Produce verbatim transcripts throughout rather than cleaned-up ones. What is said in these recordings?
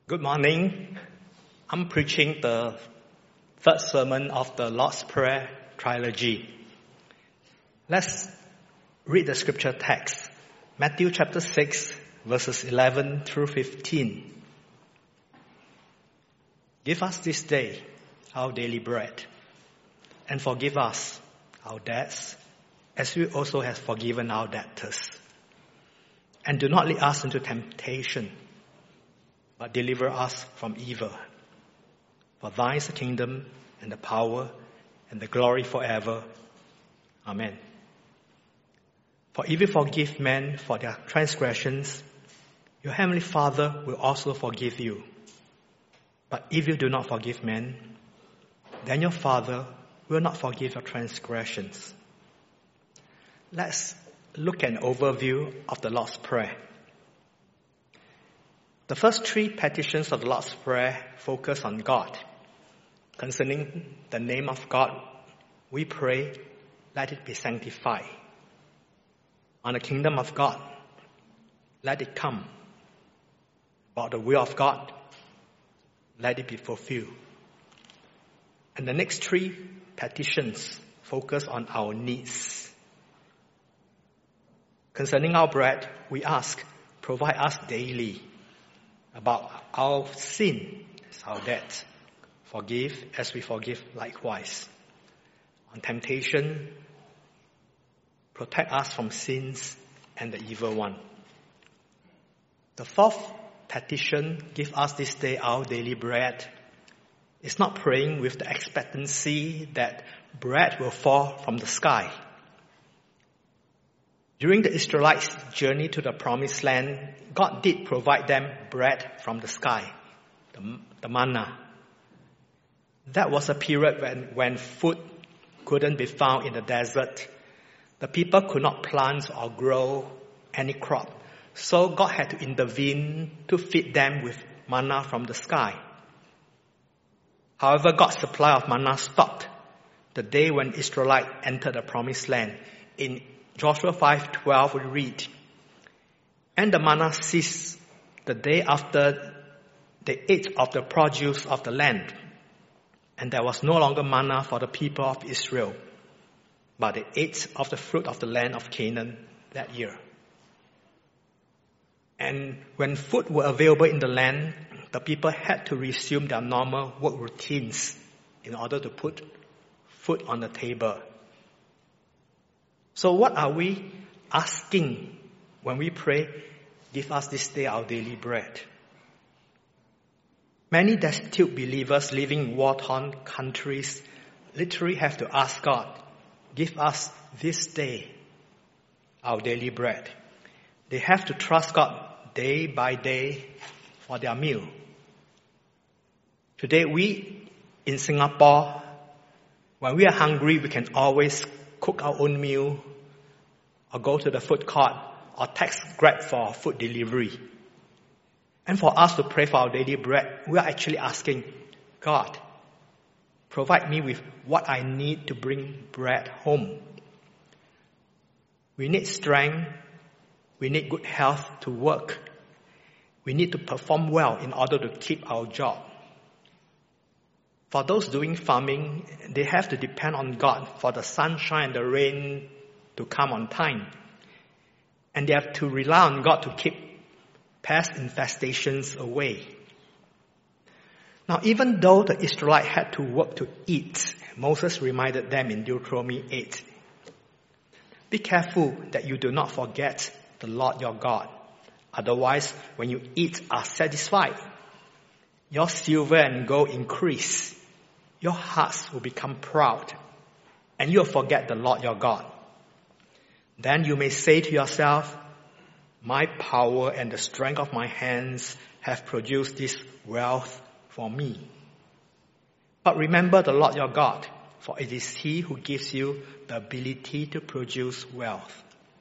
Good morning. I'm preaching the third sermon of the Lord's Prayer trilogy. Let's read the scripture text. Matthew chapter six, verses eleven through fifteen. Give us this day our daily bread, and forgive us our debts, as we also have forgiven our debtors. And do not lead us into temptation, but deliver us from evil. For thine is the kingdom, and the power, and the glory forever. Amen. For if you forgive men for their transgressions, your heavenly Father will also forgive you. But if you do not forgive men, then your Father will not forgive your transgressions. Let's look at an overview of the Lord's Prayer. The first three petitions of the Lord's Prayer focus on God. Concerning the name of God, we pray, let it be sanctified. On the kingdom of God, let it come. About the will of God, let it be fulfilled. And the next three petitions focus on our needs. Concerning our bread, we ask, provide us daily. About our sin, our debt, forgive as we forgive likewise. On temptation, protect us from sins and the evil one. The fourth petition, give us this day our daily bread, is not praying with the expectancy that bread will fall from the sky. During the Israelites' journey to the promised land, God did provide them bread from the sky, the, the manna. That was a period when, when food couldn't be found in the desert. The people could not plant or grow any crop. So God had to intervene to feed them with manna from the sky. However, God's supply of manna stopped the day when Israelites entered the promised land. In Joshua five twelve, we read, and the manna ceased the day after they ate of the produce of the land. And there was no longer manna for the people of Israel, but they ate of the fruit of the land of Canaan that year. And when food were available in the land, the people had to resume their normal work routines in order to put food on the table. So what are we asking when we pray, give us this day our daily bread? Many destitute believers living in war-torn countries literally have to ask God, give us this day our daily bread. They have to trust God day by day for their meal. Today we in Singapore, when we are hungry, we can always cook our own meal or go to the food court or text Grab for food delivery. And for us to pray for our daily bread, we are actually asking, God, provide me with what I need to bring bread home. We need strength. We need good health to work. We need to perform well in order to keep our job. For those doing farming, they have to depend on God for the sunshine and the rain to come on time. And they have to rely on God to keep pest infestations away. Now, even though the Israelites had to work to eat, Moses reminded them in Deuteronomy eight, be careful that you do not forget the Lord your God. Otherwise, when you eat are satisfied, your silver and gold increase. Your hearts will become proud, and you'll forget the Lord your God. Then you may say to yourself, my power and the strength of my hands have produced this wealth for me. But remember the Lord your God, for it is He who gives you the ability to produce wealth.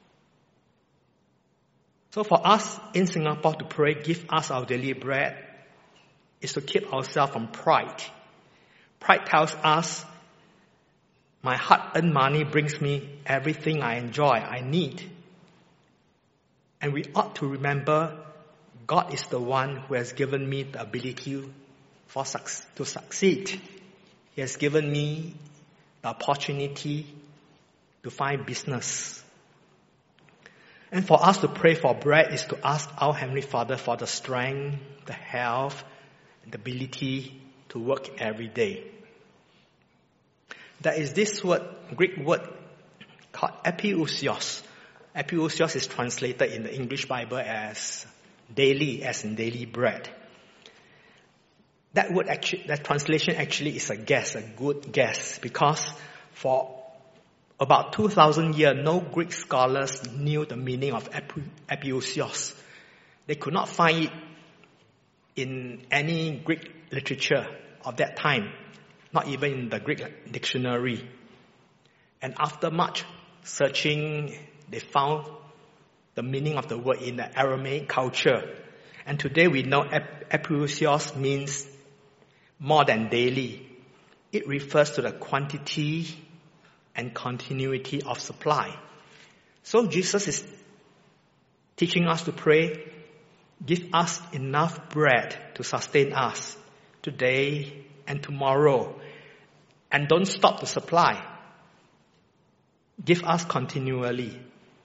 So for us in Singapore to pray, give us our daily bread, is to keep ourselves from pride. Pride tells us, my hard-earned money brings me everything I enjoy, I need. And we ought to remember God is the one who has given me the ability for suc- to succeed. He has given me the opportunity to find business. And for us to pray for bread is to ask our Heavenly Father for the strength, the health, and the ability to work every day. There is this word, Greek word called epiousios. Epiousios is translated in the English Bible as daily, as in daily bread. That word actually, that translation actually is a guess, a good guess, because for about two thousand years, no Greek scholars knew the meaning of epi- epiousios. They could not find it in any Greek literature of that time, not even in the Greek dictionary. And after much searching, they found the meaning of the word in the Aramaic culture. And today we know ep- epiousios means more than daily. It refers to the quantity and continuity of supply. So Jesus is teaching us to pray, give us enough bread to sustain us today and tomorrow, and don't stop the supply. Give us continually.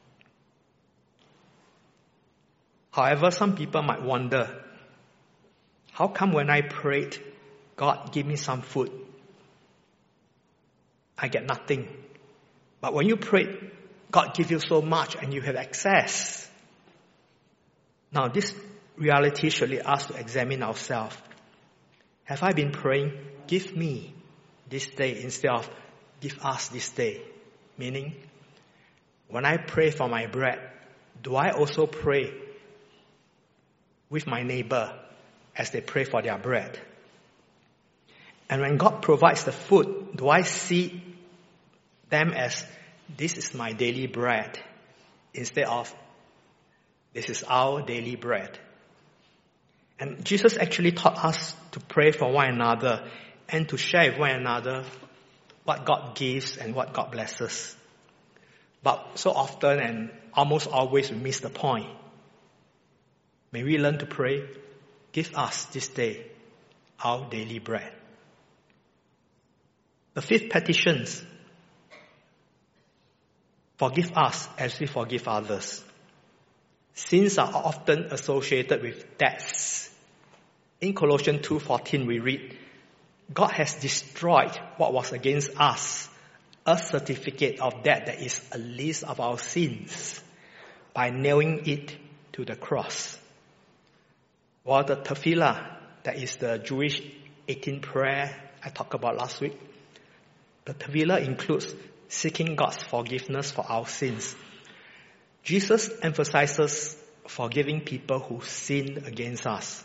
However, some people might wonder, how come when I prayed, God give me some food, I get nothing? But when you pray, God give you so much and you have access. Now this reality should lead us to examine ourselves. Have I been praying, give me this day instead of give us this day? Meaning, when I pray for my bread, do I also pray with my neighbor as they pray for their bread? And when God provides the food, do I see them as, this is my daily bread, instead of, this is our daily bread? And Jesus actually taught us to pray for one another and to share with one another what God gives and what God blesses. But so often and almost always we miss the point. May we learn to pray, give us this day our daily bread. The fifth petition, forgive us as we forgive others. Sins are often associated with debts. In Colossians two fourteen we read, God has destroyed what was against us, a certificate of debt that is a list of our sins, by nailing it to the cross. While the tefillah, that is the Jewish eighteen prayer I talked about last week, the tefillah includes seeking God's forgiveness for our sins. Jesus emphasizes forgiving people who sinned against us.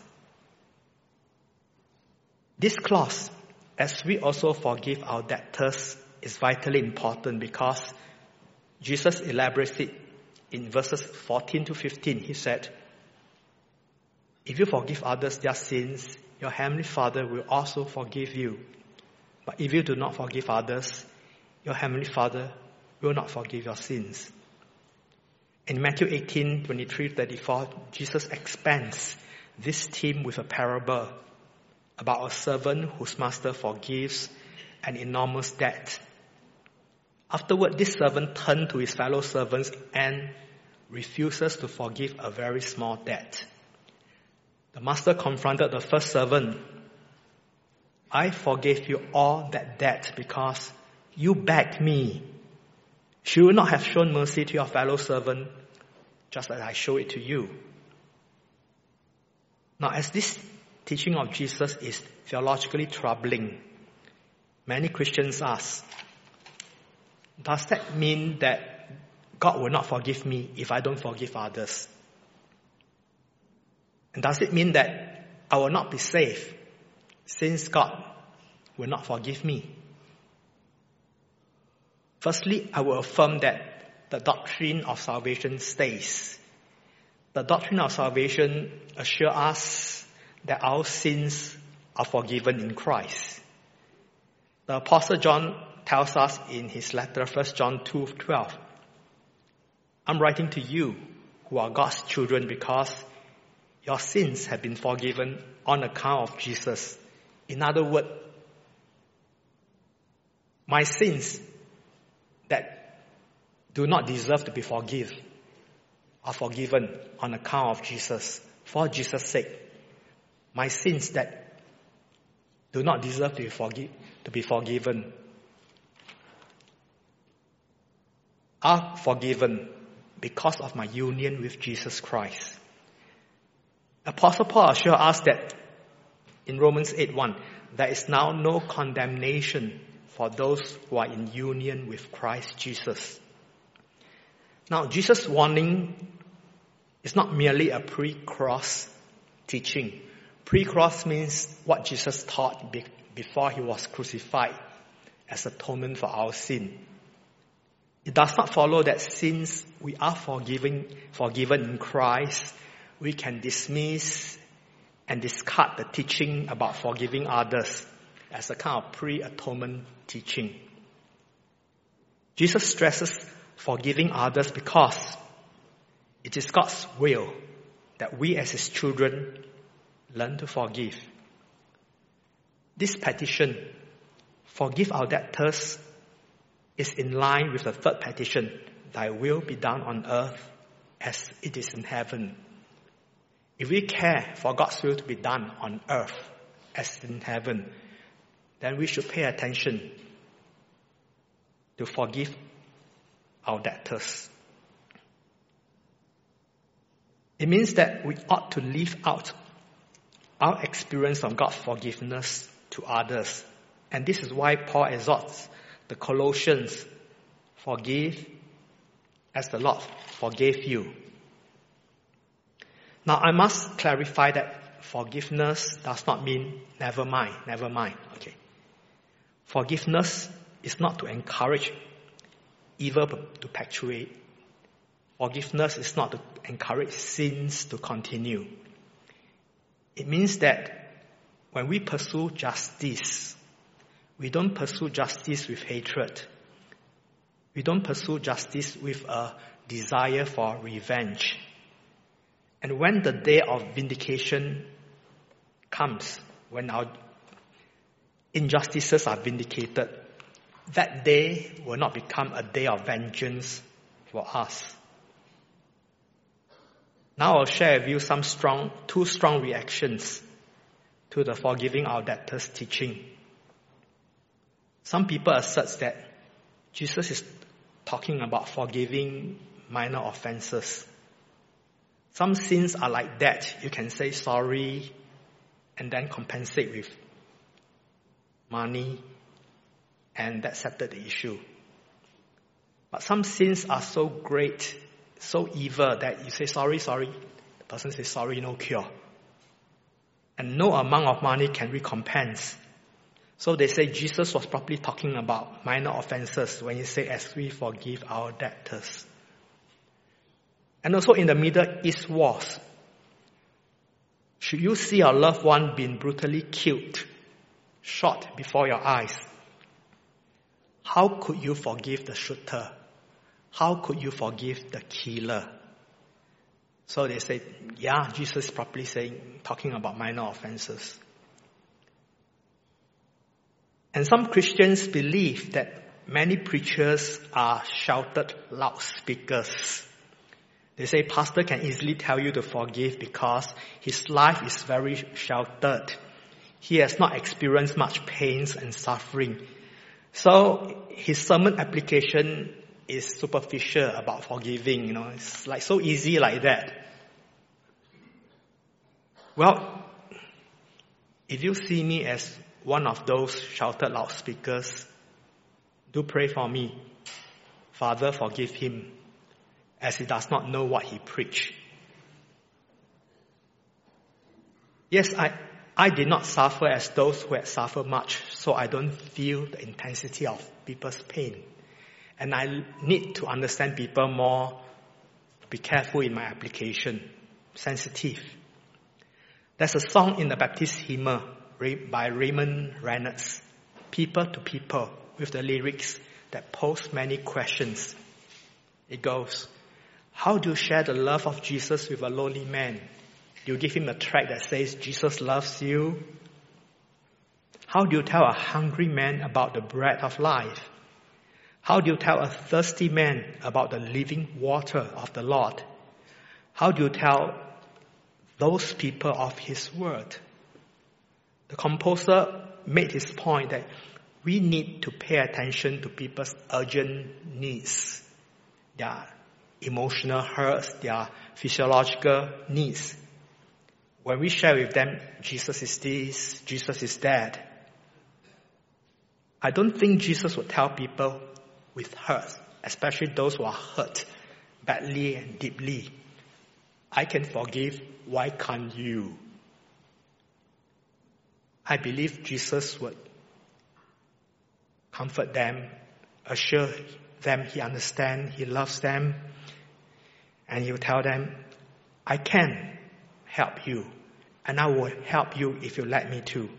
This clause, as we also forgive our debtors, is vitally important because Jesus elaborates it in verses fourteen to fifteen. He said, if you forgive others their sins, your Heavenly Father will also forgive you. But if you do not forgive others, your Heavenly Father will not forgive your sins. In Matthew eighteen, twenty-three to thirty-four, Jesus expands this theme with a parable about a servant whose master forgives an enormous debt. Afterward, this servant turned to his fellow servants and refuses to forgive a very small debt. The master confronted the first servant. I forgave you all that debt because you begged me. Should you not have shown mercy to your fellow servant just as I show it to you? Now, as this teaching of Jesus is theologically troubling, many Christians ask, does that mean that God will not forgive me if I don't forgive others? And does it mean that I will not be saved since God will not forgive me? Firstly, I will affirm that the doctrine of salvation stays. The doctrine of salvation assures us that our sins are forgiven in Christ. The Apostle John tells us in his letter, First John two twelve, I'm writing to you who are God's children because your sins have been forgiven on account of Jesus. In other words, my sins that do not deserve to be forgiven are forgiven on account of Jesus, for Jesus' sake. My sins that do not deserve to be, forgive, to be forgiven are forgiven because of my union with Jesus Christ. Apostle Paul assures us that in Romans eight one, there is now no condemnation for those who are in union with Christ Jesus. Now, Jesus' warning is not merely a pre-cross teaching. Pre-cross means what Jesus taught be- before he was crucified as atonement for our sin. It does not follow that since we are forgiven, forgiven in Christ, we can dismiss and discard the teaching about forgiving others as a kind of pre-atonement teaching. Jesus stresses forgiving others because it is God's will that we as his children learn to forgive. This petition, forgive our debtors, is in line with the third petition, thy will be done on earth as it is in heaven. If we care for God's will to be done on earth as in heaven, then we should pay attention to forgive our debtors. It means that we ought to live out our experience of God's forgiveness to others. And this is why Paul exhorts the Colossians, forgive as the Lord forgave you. Now, I must clarify that forgiveness does not mean never mind, never mind. Okay. Forgiveness is not to encourage evil to perpetuate. Forgiveness is not to encourage sins to continue. It means that when we pursue justice, we don't pursue justice with hatred. We don't pursue justice with a desire for revenge. And when the day of vindication comes, when our injustices are vindicated, that day will not become a day of vengeance for us. Now I'll share with you some strong, two strong reactions to the forgiving our debtors teaching. Some people assert that Jesus is talking about forgiving minor offenses. Some sins are like that. You can say sorry and then compensate with money, and that settled the issue. But some sins are so great, so evil that you say sorry, sorry. The person says sorry, no cure. And no amount of money can recompense. So they say Jesus was probably talking about minor offenses when he said, as we forgive our debtors. And also in the Middle East wars, should you see your loved one being brutally killed, shot before your eyes, how could you forgive the shooter? How could you forgive the killer? So they say, yeah, Jesus is probably saying, talking about minor offenses. And some Christians believe that many preachers are shouted loudspeakers. They say, pastor can easily tell you to forgive because his life is very sheltered. He has not experienced much pains and suffering. So his sermon application is superficial about forgiving. You know, it's like so easy like that. Well, if you see me as one of those shouted loudspeakers, do pray for me. Father, forgive him, as he does not know what he preached. Yes, I, I did not suffer as those who had suffered much, so I don't feel the intensity of people's pain. And I need to understand people more, be careful in my application, sensitive. There's a song in the Baptist hymn by Raymond Reynolds, People to People, with the lyrics that pose many questions. It goes, how do you share the love of Jesus with a lonely man Do you give him a tract that says, Jesus loves you? How do you tell a hungry man about the bread of life? How do you tell a thirsty man about the living water of the Lord? How do you tell those people of his word? The composer made his point that we need to pay attention to people's urgent needs, their emotional hurts, their physiological needs. When we share with them, Jesus is this, Jesus is that, I don't think Jesus would tell people with hurt, especially those who are hurt badly and deeply, I can forgive, why can't you? I believe Jesus would comfort them, assure them he understands, he loves them, and he will tell them, I can help you, and I will help you if you let me to.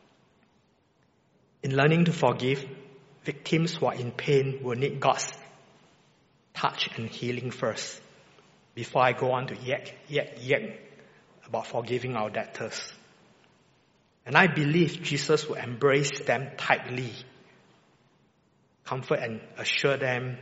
In learning to forgive, victims who are in pain will need God's touch and healing first, before I go on to yak, yak, yak about forgiving our debtors. And I believe Jesus will embrace them tightly, comfort and assure them,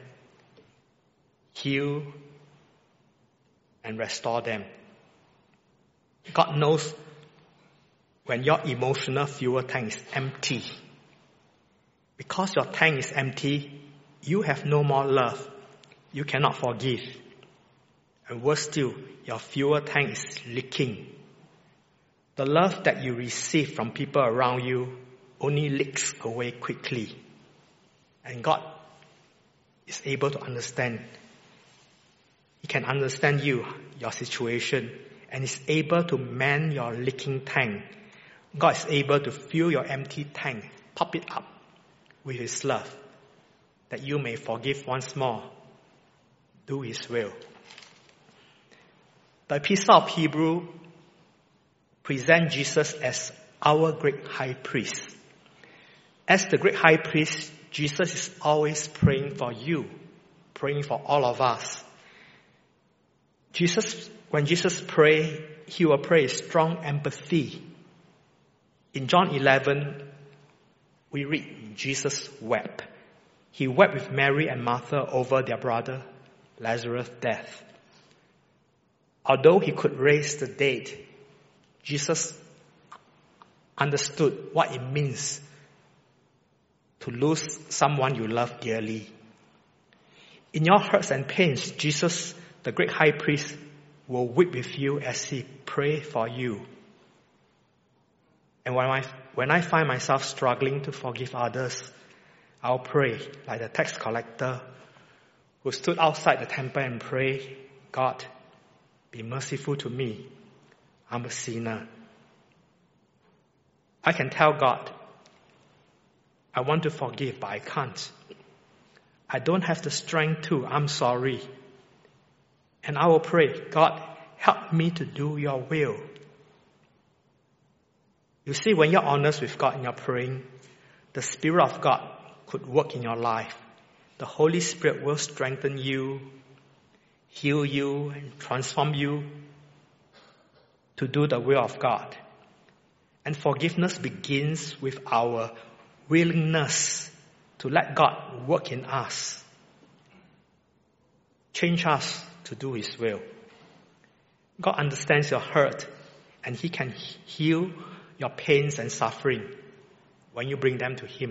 heal and restore them. God knows when your emotional fuel tank is empty. Because your tank is empty, you have no more love. You cannot forgive. And worse still, your fuel tank is leaking. The love that you receive from people around you only leaks away quickly. And God is able to understand. He can understand you, your situation, and is able to mend your leaking tank. God is able to fill your empty tank, top it up with His love, that you may forgive once more, do His will. The Epistle of Hebrews presents Jesus as our great high priest. As the great high priest, Jesus is always praying for you, praying for all of us. Jesus, when Jesus prays, He will pray with strong empathy. In John eleven, we read Jesus wept. He wept with Mary and Martha over their brother Lazarus' death. Although He could raise the dead, Jesus understood what it means to lose someone you love dearly. In your hurts and pains, Jesus, the great high priest, will weep with you as He prays for you. And when I, when I find myself struggling to forgive others, I'll pray like the tax collector who stood outside the temple and prayed, God, be merciful to me. I'm a sinner. I can tell God, I want to forgive, but I can't. I don't have the strength to. I'm sorry. And I will pray, God, help me to do your will. You see, when you're honest with God and you're praying, the Spirit of God could work in your life. The Holy Spirit will strengthen you, heal you, and transform you to do the will of God. And forgiveness begins with our willingness to let God work in us, change us to do His will. God understands your hurt, and He can heal your pains and suffering when you bring them to Him.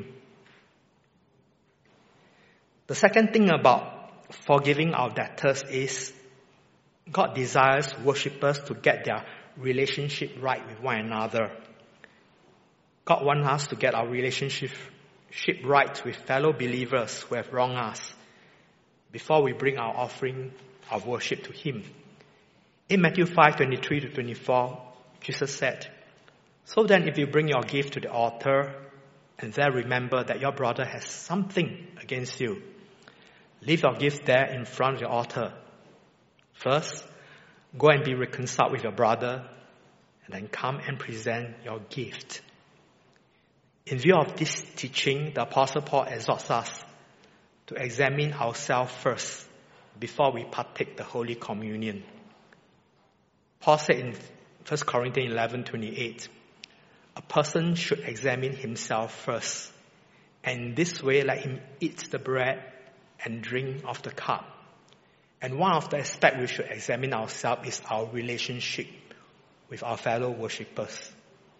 The second thing about forgiving our debtors is God desires worshippers to get their relationship right with one another. God wants us to get our relationship right with fellow believers who have wronged us before we bring our offering of worship to Him. In Matthew five, twenty-three to twenty-four, Jesus said, so then if you bring your gift to the altar and there remember that your brother has something against you, leave your gift there in front of the altar. First, go and be reconciled with your brother, and then come and present your gift. In view of this teaching, the Apostle Paul exhorts us to examine ourselves first before we partake the Holy Communion. Paul said in First Corinthians eleven twenty-eight. A person should examine himself first, and this way let him eat the bread and drink of the cup. And one of the aspects we should examine ourselves is our relationship with our fellow worshippers.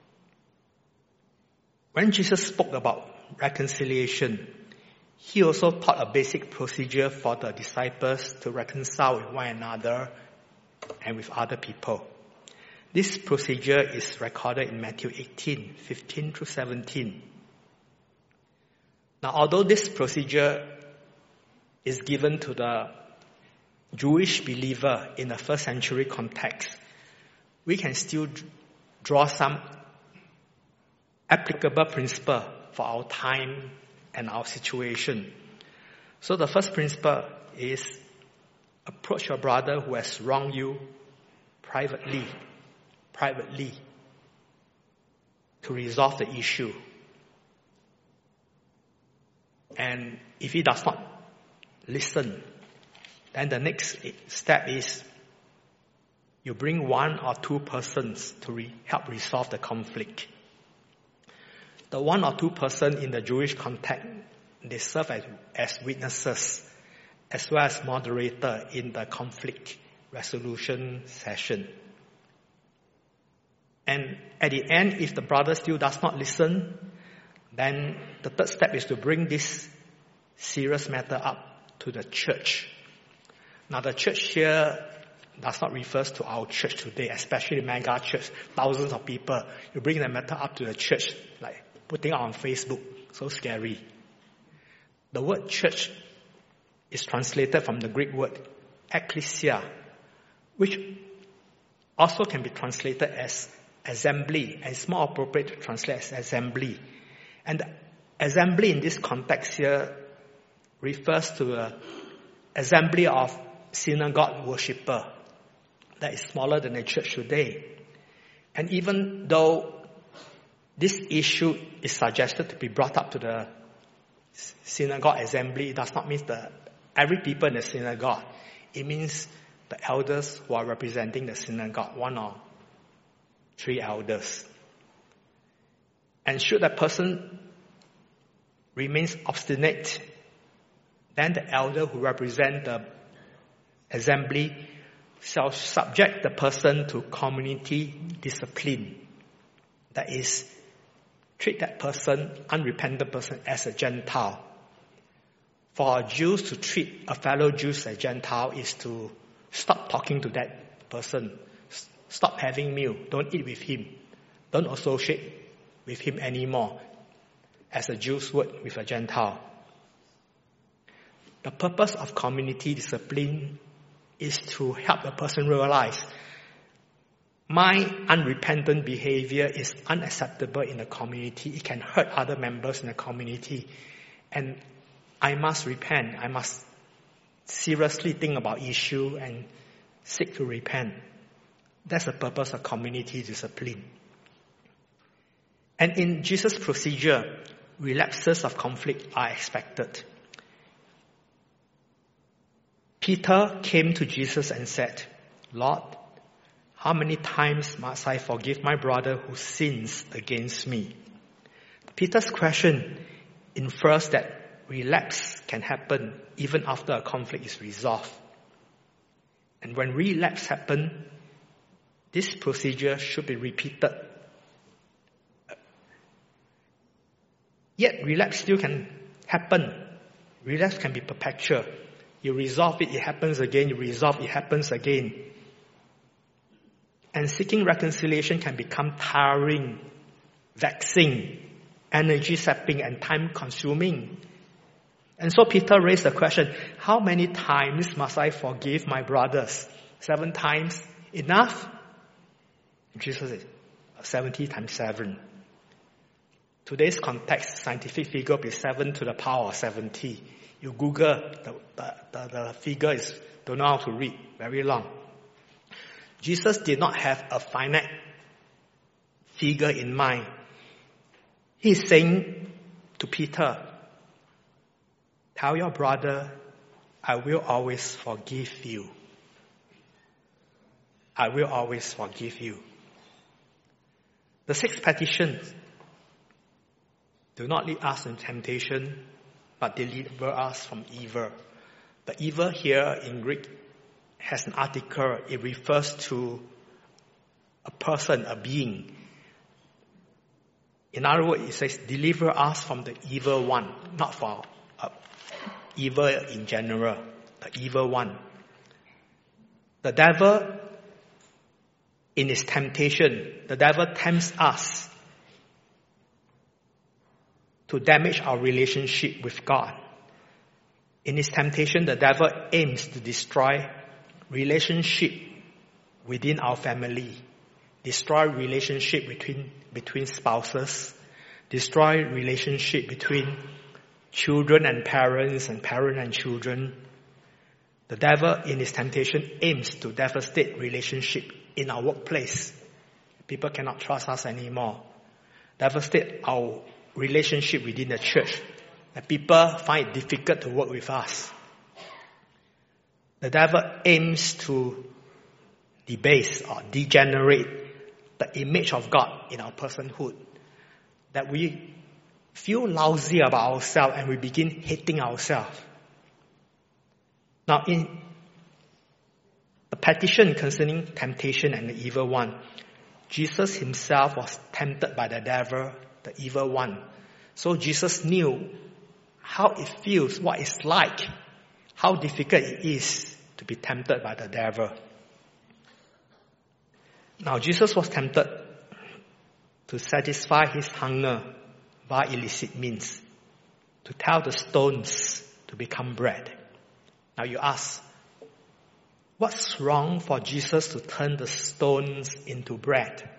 When Jesus spoke about reconciliation, he also taught a basic procedure for the disciples to reconcile with one another and with other people. This procedure is recorded in Matthew eighteen, fifteen through seventeen. Now, although this procedure is given to the Jewish believer in the first century context, we can still draw some applicable principle for our time and our situation. So the first principle is approach your brother who has wronged you privately, privately to resolve the issue. And if he does not listen, then the next step is you bring one or two persons to re- help resolve the conflict. The one or two person in the Jewish context, they serve as, as witnesses as well as moderator in the conflict resolution session. And at the end, if the brother still does not listen, then the third step is to bring this serious matter up to the church. Now the church here does not refer to our church today, especially mega church, thousands of people. You bring the matter up to the church, like putting it on Facebook, so scary. The word church is translated from the Greek word ekklesia, which also can be translated as assembly, and it's more appropriate to translate as assembly. And the assembly in this context here refers to an assembly of synagogue worshipper that is smaller than the church today. And even though this issue is suggested to be brought up to the synagogue assembly, it does not mean that every people in the synagogue. It means the elders who are representing the synagogue, one or three elders. And should that person remains obstinate, then the elder who represent the assembly shall subject the person to community discipline. That is, treat that person, unrepentant person, as a Gentile. For Jews to treat a fellow Jew as a Gentile is to stop talking to that person, stop having meal, don't eat with him, don't associate with him anymore, as a Jew's word with a Gentile. The purpose of community discipline is to help the person realize my unrepentant behavior is unacceptable in the community. It can hurt other members in the community. And I must repent. I must seriously think about issue and seek to repent. That's the purpose of community discipline. And in Jesus' procedure, relapses of conflict are expected. Peter came to Jesus and said, Lord, how many times must I forgive my brother who sins against me? Peter's question infers that relapse can happen even after a conflict is resolved. And when relapse happens, this procedure should be repeated. Yet relapse still can happen. Relapse can be perpetual. You resolve it, it happens again. You resolve, it happens again. And seeking reconciliation can become tiring, vexing, energy-sapping, and time-consuming. And so Peter raised the question, how many times must I forgive my brothers? Seven times enough? And Jesus said, seventy times seven. Today's context, scientific figure will be seven to the power of seventy. You Google, the, the, the, the figure is, don't know how to read, very long. Jesus did not have a finite figure in mind. He's saying to Peter, tell your brother, I will always forgive you. I will always forgive you. The sixth petition: do not lead us in temptation, but deliver us from evil. The evil here in Greek has an article. It refers to a person, a being. In other words, it says, deliver us from the evil one, not for uh, evil in general, the evil one. The devil, in his temptation, the devil tempts us to damage our relationship with God. In his temptation, the devil aims to destroy relationship within our family, destroy relationship between between spouses, destroy relationship between children and parents and parent and children. The devil in his temptation aims to devastate relationship in our workplace. People cannot trust us anymore. Devastate our relationship within the church. And people find it difficult to work with us. The devil aims to debase or degenerate the image of God in our personhood. That we feel lousy about ourselves and we begin hating ourselves. Now in the petition concerning temptation and the evil one, Jesus himself was tempted by the devil, the evil one. So Jesus knew how it feels, what it's like, how difficult it is to be tempted by the devil. Now Jesus was tempted to satisfy his hunger by illicit means, to tell the stones to become bread. Now you ask, what's wrong for Jesus to turn the stones into bread?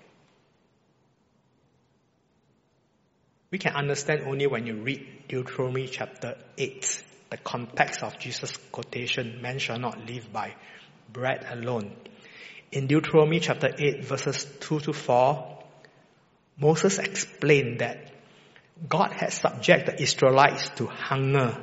We can understand only when you read Deuteronomy chapter eight, the context of Jesus' quotation, man shall not live by bread alone. In Deuteronomy chapter eight, verses two to four, Moses explained that God had subjected the Israelites to hunger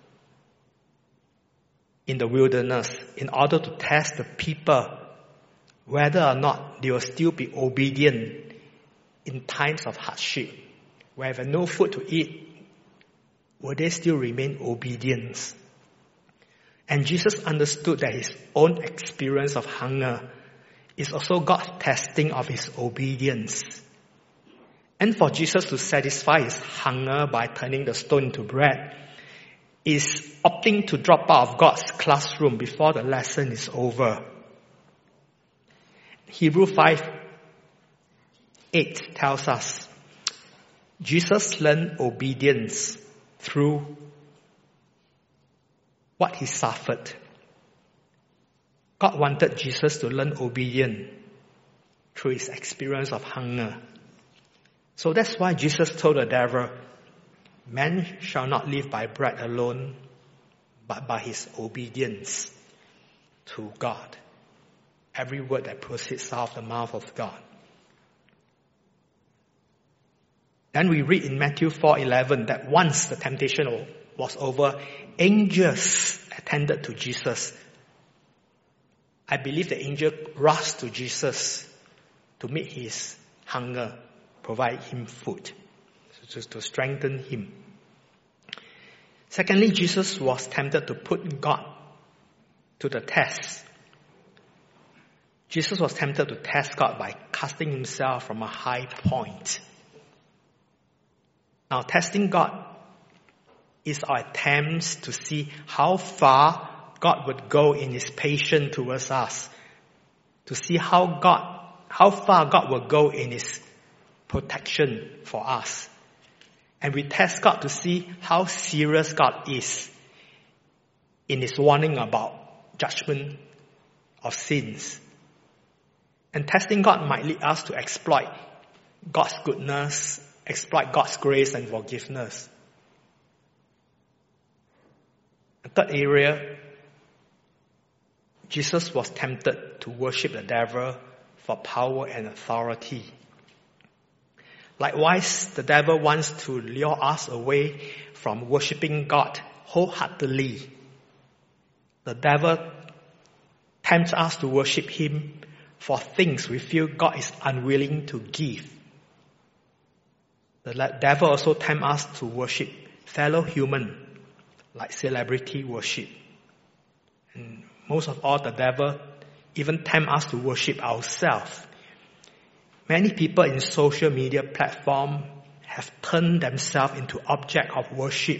in the wilderness in order to test the people whether or not they will still be obedient in times of hardship. Where they have no food to eat, will they still remain obedient? And Jesus understood that his own experience of hunger is also God's testing of his obedience. And for Jesus to satisfy his hunger by turning the stone into bread is opting to drop out of God's classroom before the lesson is over. Hebrews five eight tells us, Jesus learned obedience through what he suffered. God wanted Jesus to learn obedience through his experience of hunger. So that's why Jesus told the devil, man shall not live by bread alone, but by his obedience to God. Every word that proceeds out of the mouth of God. Then we read in Matthew four eleven that once the temptation was over, angels attended to Jesus. I believe the angel rushed to Jesus to meet his hunger, provide him food, just to strengthen him. Secondly, Jesus was tempted to put God to the test. Jesus was tempted to test God by casting himself from a high point. Now, testing God is our attempts to see how far God would go in his patience towards us. To see how God, how far God will go in his protection for us. And we test God to see how serious God is in his warning about judgment of sins. And testing God might lead us to exploit God's goodness, exploit God's grace and forgiveness. The third area, Jesus was tempted to worship the devil for power and authority. Likewise, the devil wants to lure us away from worshiping God wholeheartedly. The devil tempts us to worship him for things we feel God is unwilling to give The devil also tempts us to worship fellow human, like celebrity worship. And most of all, the devil even tempts us to worship ourselves. Many people in social media platforms have turned themselves into object of worship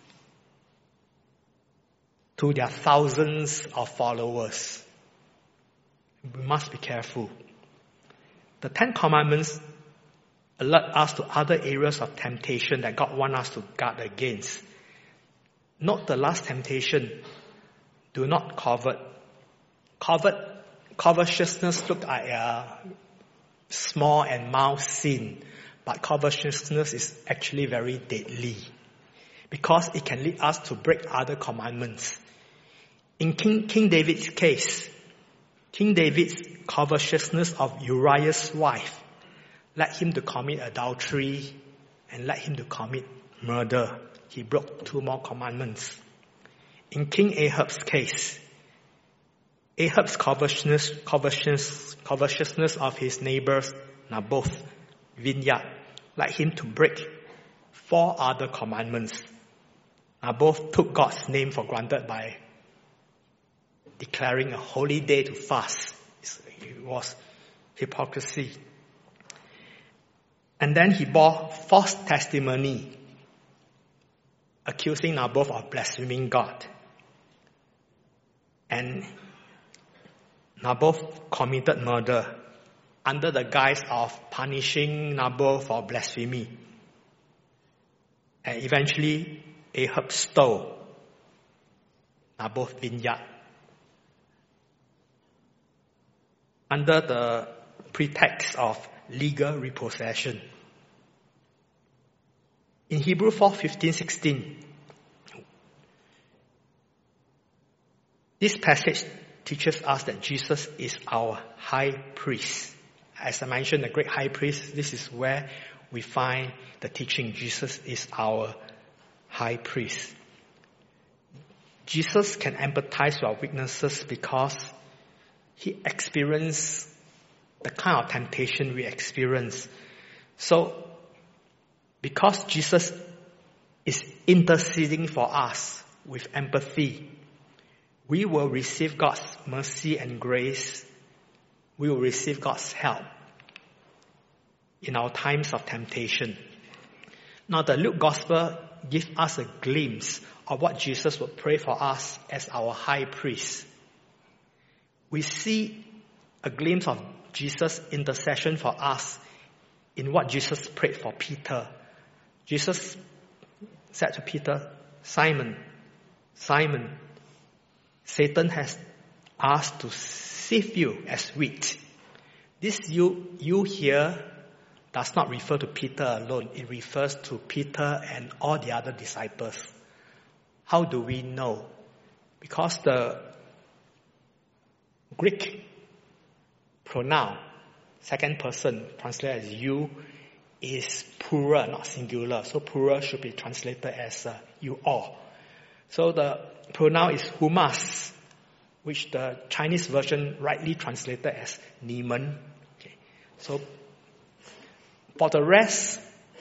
to their thousands of followers. We must be careful. The Ten Commandments alert us to other areas of temptation that God wants us to guard against. Note the last temptation. Do not covet. Covet, covetousness looks like a small and mild sin, but covetousness is actually very deadly because it can lead us to break other commandments. In King, King David's case, King David's covetousness of Uriah's wife led him to commit adultery and led him to commit murder. He broke two more commandments. In King Ahab's case, Ahab's covetousness, covetousness, covetousness of his neighbor's Naboth's vineyard led him to break four other commandments. Naboth took God's name for granted by declaring a holy day to fast. It was hypocrisy. And then he bore false testimony, accusing Naboth of blaspheming God. And Naboth committed murder under the guise of punishing Naboth for blasphemy. And eventually, Ahab stole Naboth's vineyard under the pretext of legal repossession. In Hebrew four fifteen sixteen, this passage teaches us that Jesus is our high priest. As I mentioned, the great high priest, this is where we find the teaching. Jesus is our high priest. Jesus can empathize with our weaknesses because he experienced the kind of temptation we experience. So, because Jesus is interceding for us with empathy, we will receive God's mercy and grace. We will receive God's help in our times of temptation. Now, the Luke Gospel gives us a glimpse of what Jesus would pray for us as our high priest. We see a glimpse of Jesus' intercession for us in what Jesus prayed for Peter. Jesus said to Peter, Simon, Simon, Satan has asked to sift you as wheat. This you, you here does not refer to Peter alone. It refers to Peter and all the other disciples. How do we know? Because the Greek pronoun, second person, translated as you, is plural, not singular. So plural should be translated as uh, you all. So the pronoun is humas, which the Chinese version rightly translated as Nimen. Okay. So for the rest,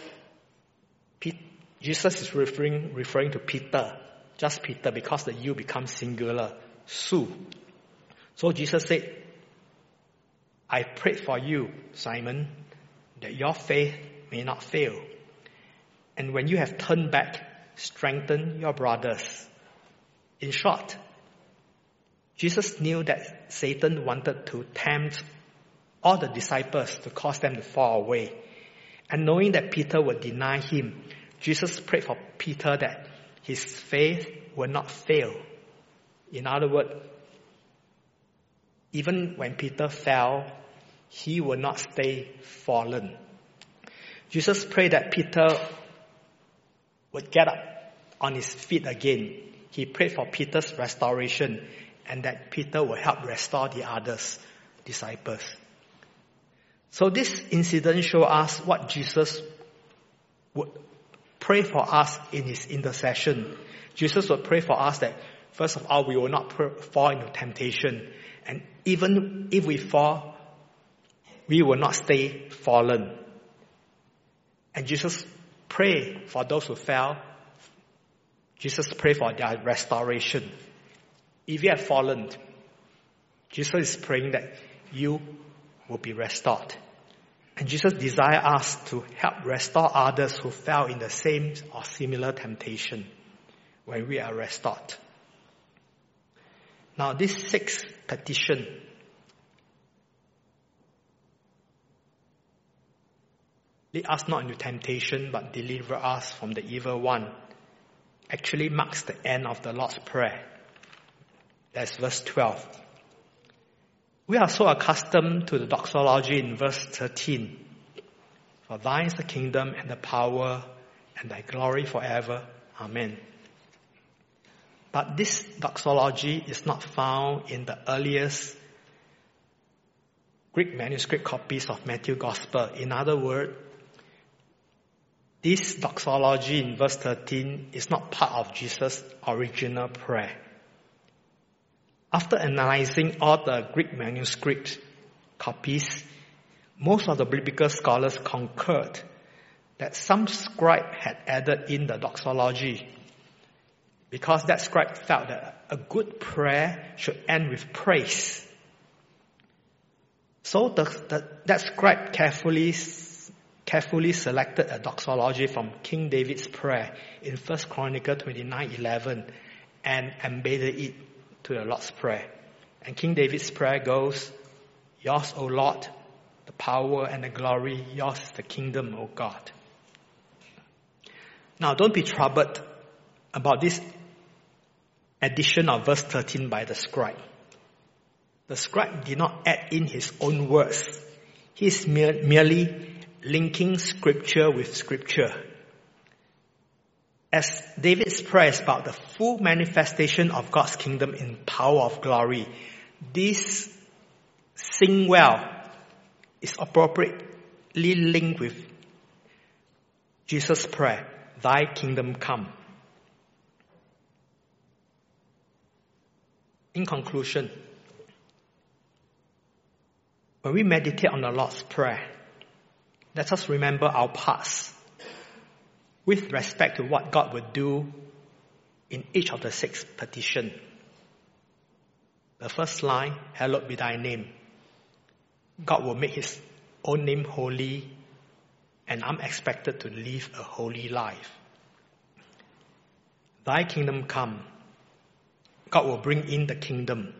Jesus is referring referring to Peter, just Peter, because the you becomes singular, Su. So Jesus said, I prayed for you, Simon, that your faith may not fail. And when you have turned back, strengthen your brothers. In short, Jesus knew that Satan wanted to tempt all the disciples to cause them to fall away. And knowing that Peter would deny him, Jesus prayed for Peter that his faith would not fail. In other words, even when Peter fell, he will not stay fallen. Jesus prayed that Peter would get up on his feet again. He prayed for Peter's restoration and that Peter will help restore the others, disciples. So this incident shows us what Jesus would pray for us in his intercession. Jesus would pray for us that, first of all, we will not fall into temptation. And even if we fall, we will not stay fallen. And Jesus prayed for those who fell. Jesus prayed for their restoration. If you have fallen, Jesus is praying that you will be restored. And Jesus desires us to help restore others who fell in the same or similar temptation when we are restored. Now this sixth petition, lead us not into temptation, but deliver us from the evil one, actually marks the end of the Lord's Prayer. That's verse twelve. We are so accustomed to the doxology in verse thirteen. For thine is the kingdom and the power and thy glory forever. Amen. But this doxology is not found in the earliest Greek manuscript copies of Matthew Gospel. In other words, this doxology in verse thirteen is not part of Jesus' original prayer. After analyzing all the Greek manuscript copies, most of the biblical scholars concurred that some scribe had added in the doxology because that scribe felt that a good prayer should end with praise. So the, the, that scribe carefully carefully selected a doxology from King David's prayer in First Chronicles twenty-nine eleven and embedded it to the Lord's Prayer. And King David's prayer goes, yours, O Lord, the power and the glory, yours is the kingdom, O God. Now don't be troubled about this addition of verse thirteen by the scribe. The scribe did not add in his own words. He is mere, merely linking scripture with scripture. As David's prayer is about the full manifestation of God's kingdom in power of glory, this sing well is appropriately linked with Jesus' prayer, thy kingdom come. In conclusion, when we meditate on the Lord's Prayer, let us remember our past with respect to what God would do in each of the six petitions. The first line, hallowed be thy name. God will make his own name holy, and I'm expected to live a holy life. Thy kingdom come. God will bring in the kingdom.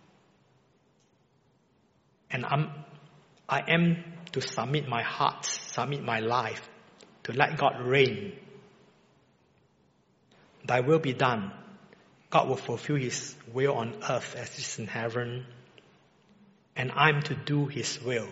And I'm, I am to submit my heart, submit my life, to let God reign. Thy will be done. God will fulfill his will on earth as it is in heaven. And I'm to do his will.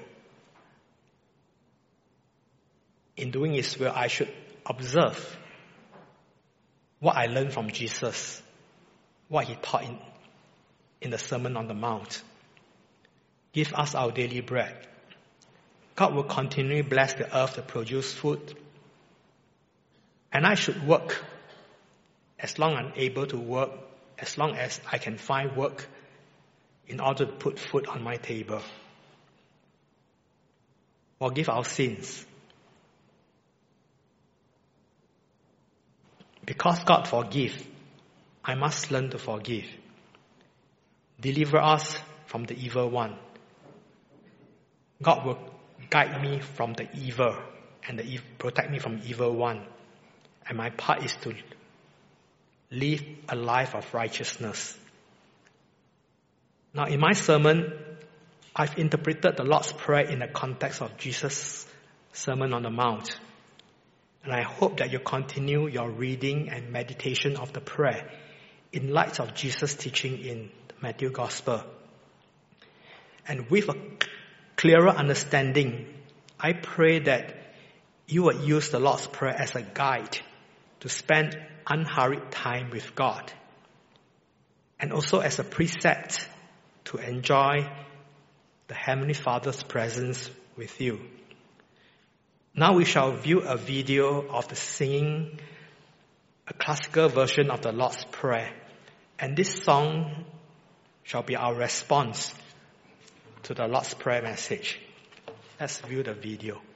In doing his will, I should observe what I learned from Jesus, what he taught in, in the Sermon on the Mount. Give us our daily bread. God will continually bless the earth to produce food. And I should work as long as I'm able to work, as long as I can find work in order to put food on my table. Forgive our sins. Because God forgives, I must learn to forgive. Deliver us from the evil one. God will guide me from the evil and the ev- protect me from evil one. And my part is to live a life of righteousness. Now in my sermon, I've interpreted the Lord's Prayer in the context of Jesus' Sermon on the Mount. And I hope that you continue your reading and meditation of the prayer in light of Jesus' teaching in the Matthew Gospel. And with a clearer understanding, I pray that you would use the Lord's Prayer as a guide to spend unhurried time with God, and also as a precept to enjoy the Heavenly Father's presence with you. Now we shall view a video of the singing, a classical version of the Lord's Prayer, and this song shall be our response to the Lord's Prayer message. Let's view the video.